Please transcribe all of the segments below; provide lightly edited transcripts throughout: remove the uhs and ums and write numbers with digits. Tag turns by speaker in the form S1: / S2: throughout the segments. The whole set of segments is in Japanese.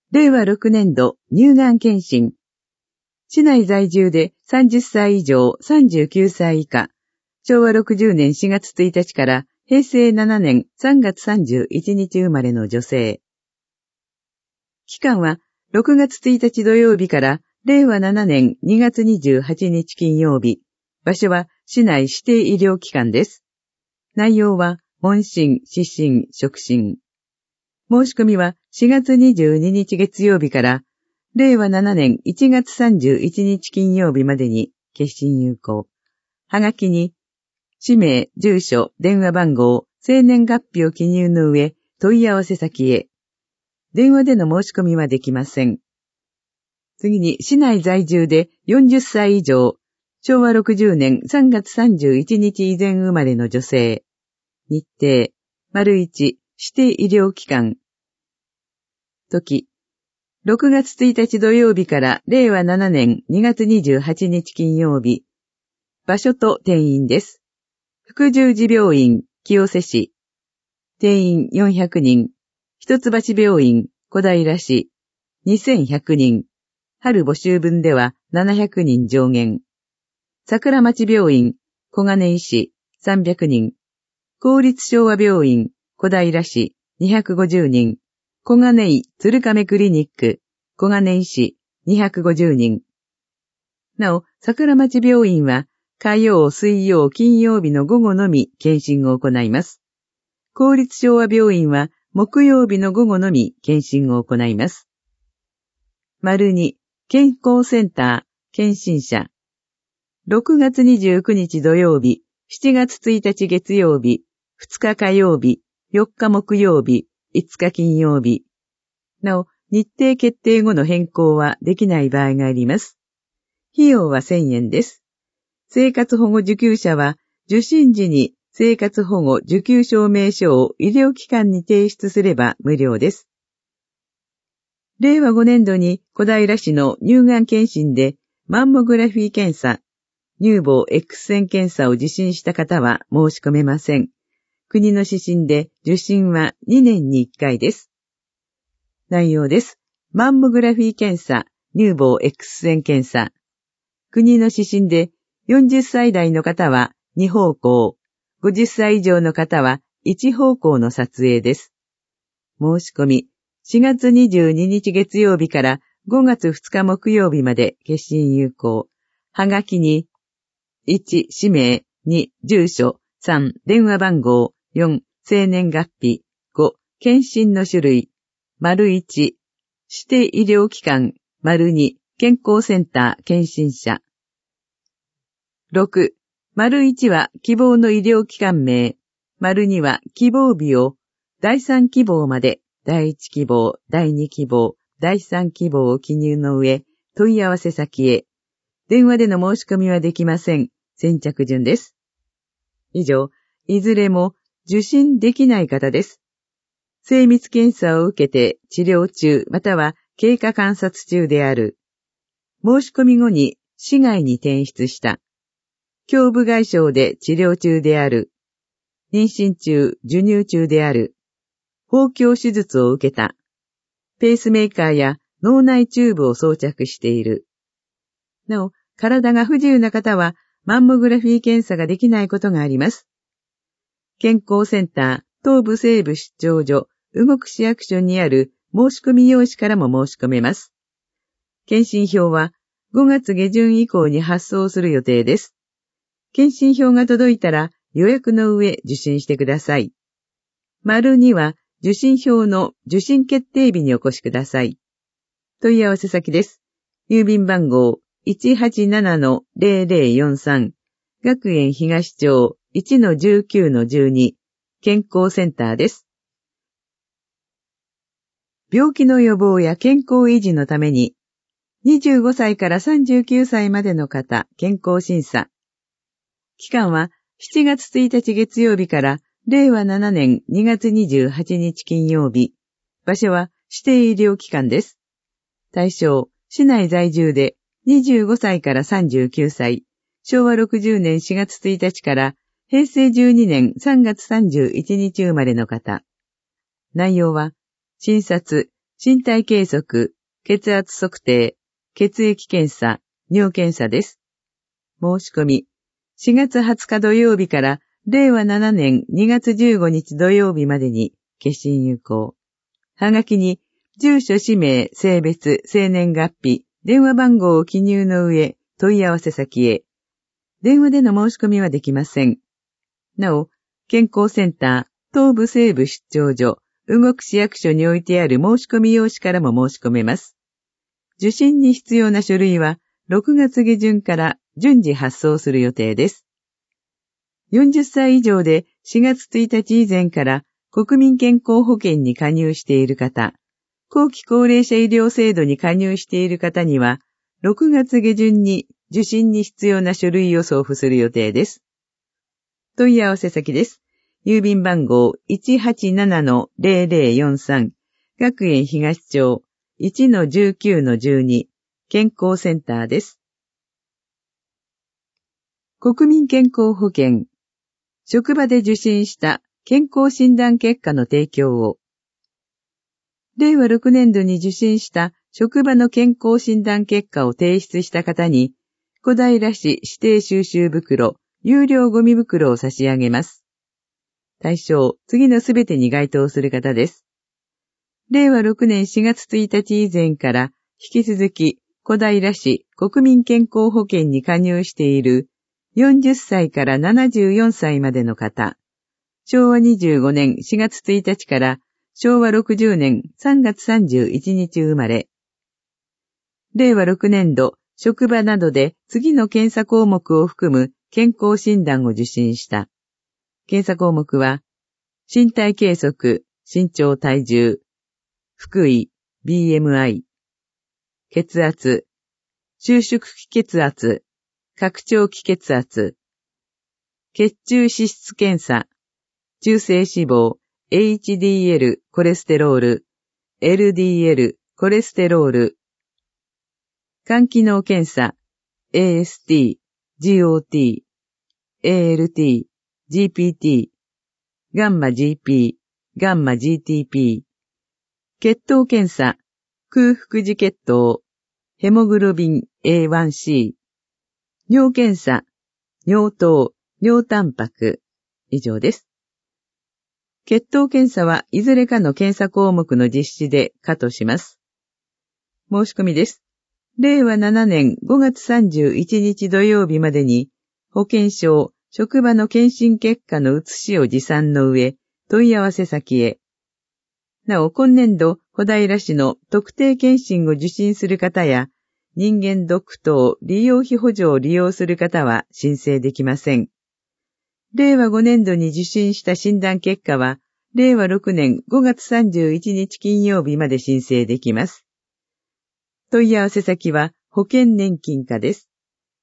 S1: 令和6年度乳がん検診。市内在住で30歳以上39歳以下。昭和60年4月1日から平成7年3月31日生まれの女性。期間は6月1日土曜日から令和7年2月28日金曜日。場所は市内指定医療機関です。内容は問診、視診、触診。申し込みは4月22日月曜日から令和7年1月31日金曜日までに決診有効。はがきに氏名、住所、電話番号、生年月日を記入の上、問い合わせ先へ。電話での申し込みはできません。次に市内在住で40歳以上、昭和60年3月31日以前生まれの女性。日程、1、指定医療機関。時、6月1日土曜日から令和7年2月28日金曜日。場所と定員です。福十字病院、清瀬市。定員400人。一橋病院、小平市。2100人。春募集分では700人上限。桜町病院、小金井市。300人。公立昭和病院、小平市。250人。小金井鶴亀クリニック、小金井市。250人。なお、桜町病院は、火曜、水曜、金曜日の午後のみ検診を行います。公立昭和病院は木曜日の午後のみ検診を行います。2、健康センター、検診者。6月29日土曜日、7月1日月曜日、2日火曜日、4日木曜日、5日金曜日。なお、日程決定後の変更はできない場合があります。費用は1000円です。生活保護受給者は、受診時に生活保護受給証明書を医療機関に提出すれば無料です。令和5年度に小平市の乳がん検診でマンモグラフィー検査、乳房 X 線検査を受診した方は申し込めません。国の指針で受診は2年に1回です。内容です。マンモグラフィー検査、乳房 X 線検査。国の指針で40歳代の方は2方向、50歳以上の方は1方向の撮影です。申し込み、4月22日月曜日から5月2日木曜日まで決診有効。はがきに、1、氏名、2、住所、3、電話番号、4、生年月日、5、検診の種類、1、指定医療機関、2、健康センター検診者。6、1は希望の医療機関名、2は希望日を第3希望まで第1希望、第2希望、第3希望を記入の上、問い合わせ先へ。電話での申し込みはできません。先着順です。以上、いずれも受診できない方です。精密検査を受けて治療中または経過観察中である。申し込み後に市外に転出した。胸部外傷で治療中である。妊娠中、授乳中である。包協手術を受けた。ペースメーカーや脳内チューブを装着している。なお、体が不自由な方はマンモグラフィー検査ができないことがあります。健康センター、東部西部出張所、動く市役所にある申し込み用紙からも申し込めます。検診票は5月下旬以降に発送する予定です。検診票が届いたら予約の上受診してください。2は受診票の受診決定日にお越しください。問い合わせ先です。郵便番号 187-0043 学園東町 1-19-12 健康センターです。病気の予防や健康維持のために25歳から39歳までの方健康審査。期間は7月1日月曜日から令和7年2月28日金曜日。場所は指定医療機関です。対象、市内在住で25歳から39歳、昭和60年4月1日から平成12年3月31日生まれの方。内容は、診察、 身体計測、血圧測定、血液検査、尿検査です。申し込み、4月20日土曜日から令和7年2月15日土曜日までに決心有効。はがきに、住所、氏名、性別、生年月日、電話番号を記入の上、問い合わせ先へ。電話での申し込みはできません。なお、健康センター、東部西部出張所、動く市役所に置いてある申し込み用紙からも申し込めます。受診に必要な書類は、6月下旬から順次発送する予定です。40歳以上で4月1日以前から国民健康保険に加入している方、後期高齢者医療制度に加入している方には、6月下旬に受診に必要な書類を送付する予定です。問い合わせ先です。郵便番号 187-0043 学園東町 1-19-12 健康センターです。国民健康保険。職場で受診した健康診断結果の提供を。令和6年度に受診した職場の健康診断結果を提出した方に、小平市指定収集袋、有料ゴミ袋を差し上げます。対象、次のすべてに該当する方です。令和6年4月1日以前から引き続き小平市国民健康保険に加入している40歳から74歳までの方、昭和25年4月1日から昭和60年3月31日生まれ、令和6年度職場などで次の検査項目を含む健康診断を受診した。検査項目は、身体計測、身長体重、腹囲、BMI、血圧、収縮期血圧、拡張期血圧、血中脂質検査、中性脂肪、HDL コレステロール、LDL コレステロール、肝機能検査、AST、GOT、ALT、GPT、ガンマ GP、ガンマ GTP、血糖検査、空腹時血糖、ヘモグロビン A1C、尿検査、尿糖、尿タンパク、以上です。血糖検査はいずれかの検査項目の実施で可とします。申し込みです。令和7年5月31日土曜日までに、保険証、職場の検診結果の写しを持参の上、問い合わせ先へ。なお、今年度、小平市の特定検診を受診する方や、人間ドック等利用費補助を利用する方は申請できません。令和5年度に受診した診断結果は、令和6年5月31日金曜日まで申請できます。問い合わせ先は保険年金課です。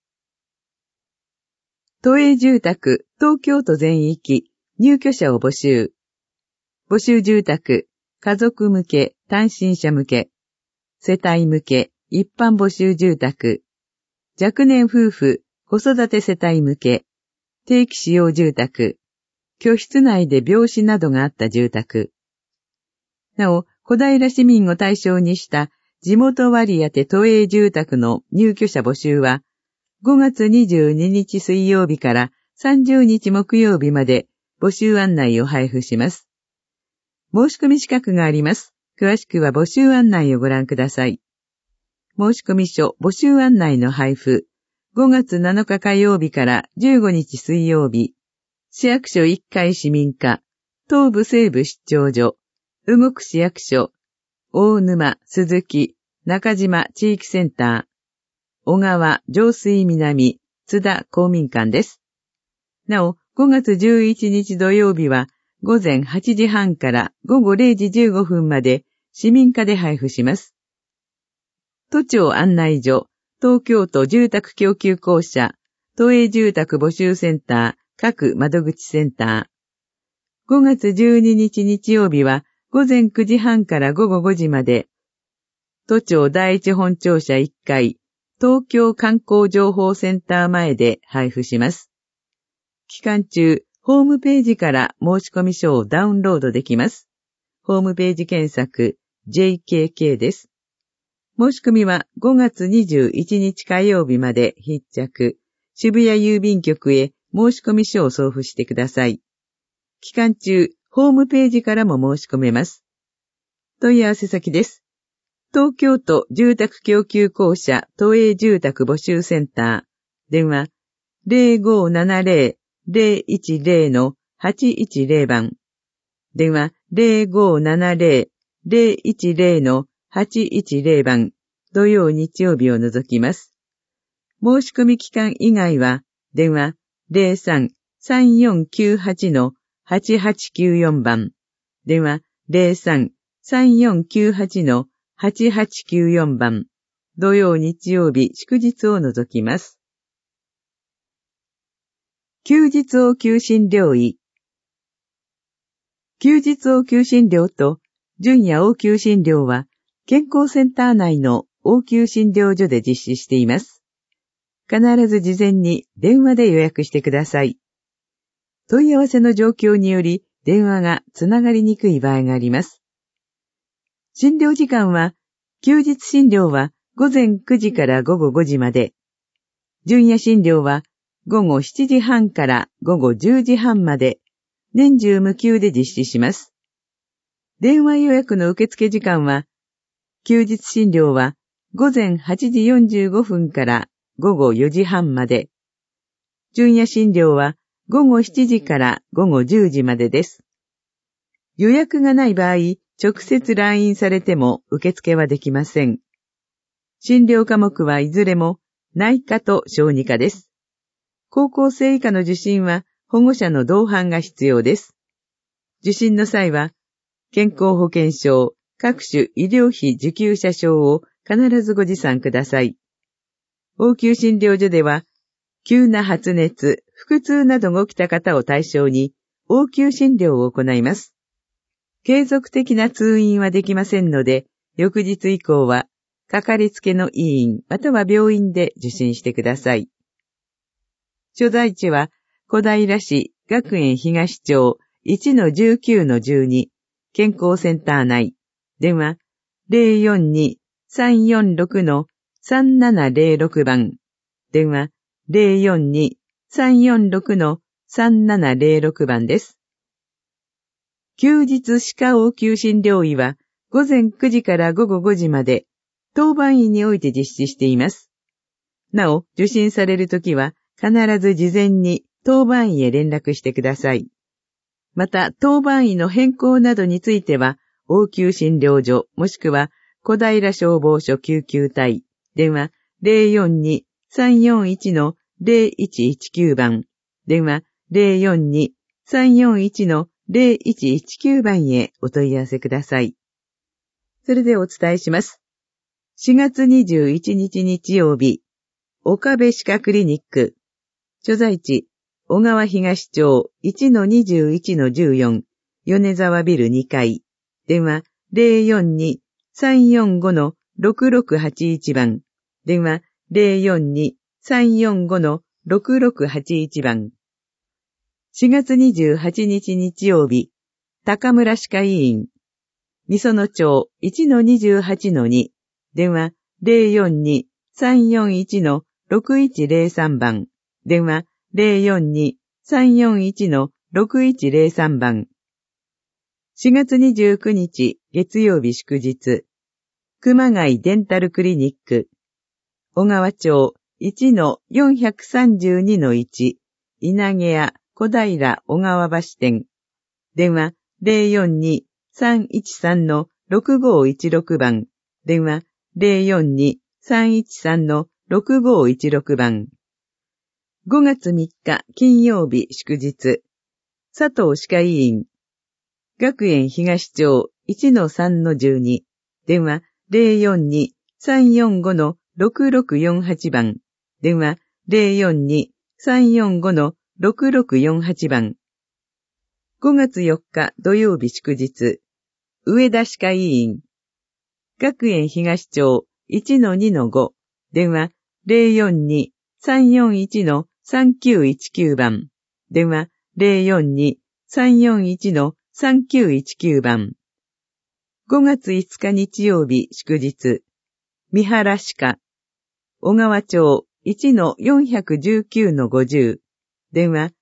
S1: 都営住宅、東京都全域、入居者を募集。募集住宅、家族向け、単身者向け、世帯向け、一般募集住宅、若年夫婦、子育て世帯向け、定期使用住宅、居室内で病死などがあった住宅。なお、小平市民を対象にした地元割当都営住宅の入居者募集は、5月22日水曜日から30日木曜日まで募集案内を配布します。申し込み資格があります。詳しくは募集案内をご覧ください。申し込み書募集案内の配布、5月7日火曜日から15日水曜日、市役所1階市民課、東部西部出張所、動く市役所、大沼、鈴木、中島地域センター、小川、上水南、津田公民館です。なお、5月11日土曜日は、午前8時半から午後0時15分まで市民課で配布します。都庁案内所、東京都住宅供給公社、都営住宅募集センター、各窓口センター。5月12日日曜日は、午前9時半から午後5時まで、都庁第一本庁舎1階、東京観光情報センター前で配布します。期間中、ホームページから申し込み書をダウンロードできます。ホームページ検索、 JKK です。申し込みは5月21日火曜日まで必着。渋谷郵便局へ申し込み書を送付してください。期間中、ホームページからも申し込めます。問い合わせ先です。東京都住宅供給公社都営住宅募集センター。電話 0570-010-810 番。電話 0570-010-810 番。土曜日曜日を除きます。申し込み期間以外は、電話 03-3498-8894 番。電話 03-3498-8894 番。土曜日曜日祝日を除きます。休日応急診療医。休日応急診療と準夜応急診療は健康センター内の応急診療所で実施しています。必ず事前に電話で予約してください。問い合わせの状況により電話がつながりにくい場合があります。診療時間は、休日診療は午前9時から午後5時まで、準夜診療は午後7時半から午後10時半まで、年中無休で実施します。電話予約の受付時間は、休日診療は午前8時45分から午後4時半まで、準夜診療は午後7時から午後10時までです。予約がない場合、直接来院されても受付はできません。診療科目はいずれも内科と小児科です。高校生以下の受診は保護者の同伴が必要です。受診の際は、健康保険証、各種医療費受給者証を必ずご持参ください。応急診療所では、急な発熱、腹痛などが起きた方を対象に、応急診療を行います。継続的な通院はできませんので、翌日以降は、かかりつけの医院または病院で受診してください。所在地は、小平市学園東町 1-19-12 健康センター内。電話 042-346-3706 番。電話 042-346-3706 番です。休日歯科応急診療医は午前9時から午後5時まで当番医において実施しています。なお、受診されるときは必ず事前に当番医へ連絡してください。また、当番医の変更などについては、応急診療所もしくは小平消防署救急隊、電話 042-341-0119 番、電話 042-341-0119 番へお問い合わせください。それでお伝えします。4月21日日曜日、岡部歯科クリニック、所在地、小川東町 1-21-14 米沢ビル2階、電話 042-345-6681 番、電話 042-345-6681 番。4月28日日曜日、高村歯科医院、みその町 1-28-2、電話 042-341-6103 番、電話 042-341-6103 番。4月29日月曜日祝日、熊谷デンタルクリニック、小川町 1-432-1、稲毛屋小平小川橋店、電話 042-313-6516 番、電話 042-313-6516 番。5月3日金曜日祝日、佐藤歯科医院、学園東町 1-3-12、電話 042-345-6648 番、電話 042-345-6648 番。5月4日土曜日祝日、上田歯科医院、学園東町 1-2-5、電話 042-341-3919 番、電話 042-341-3919 番。 5月5日日曜日祝日。三原歯科。小川町 1-419-50。電話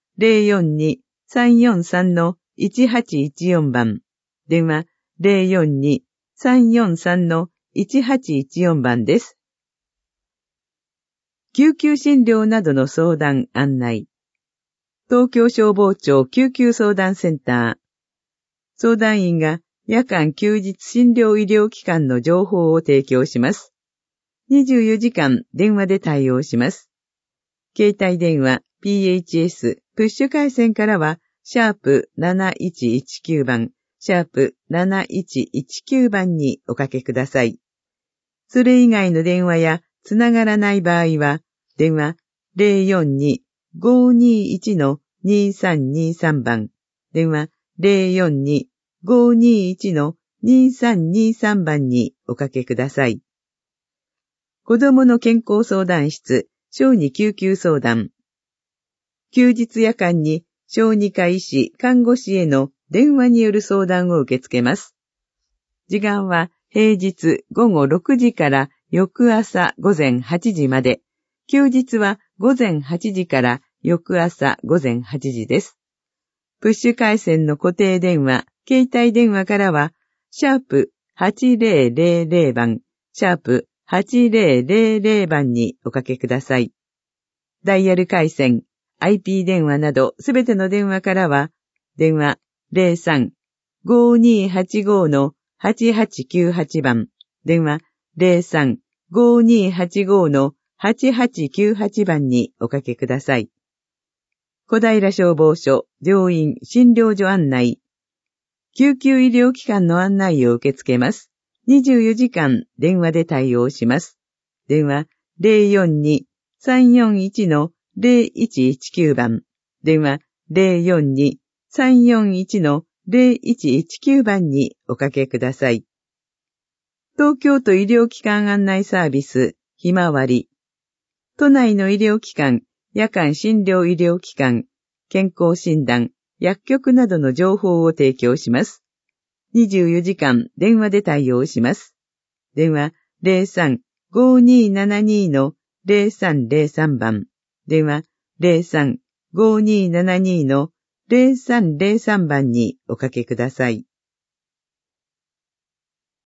S1: 042-343-1814番。電話042-343-1814番です。救急診療などの相談案内。東京消防庁救急相談センター。相談員が夜間休日診療医療機関の情報を提供します。24時間電話で対応します。携帯電話 PHS プッシュ回線からは、#7119 番、#7119 番におかけください。それ以外の電話やつながらない場合は、電話 042-521-2323 番、電話 042-521-2323 番におかけください。子供の健康相談室、小児救急相談。休日夜間に小児科医師、看護師への電話による相談を受け付けます。時間は平日午後6時から翌朝午前8時まで、休日は午前8時から翌朝午前8時です。プッシュ回線の固定電話、携帯電話からは、#8000 番、#8000 番におかけください。ダイヤル回線、IP 電話などすべての電話からは、電話 03-5285-8898 番、電話 03-5285-8898 番におかけください。小平消防署、病院、診療所案内。救急医療機関の案内を受け付けます。24時間電話で対応します。電話 042-341-0119 番。電話 042-341-0119 番におかけください。東京都医療機関案内サービス、ひまわり。都内の医療機関、夜間診療医療機関、健康診断、薬局などの情報を提供します。24時間電話で対応します。電話 03-5272-0303 番。電話 03-5272-0303 番におかけください。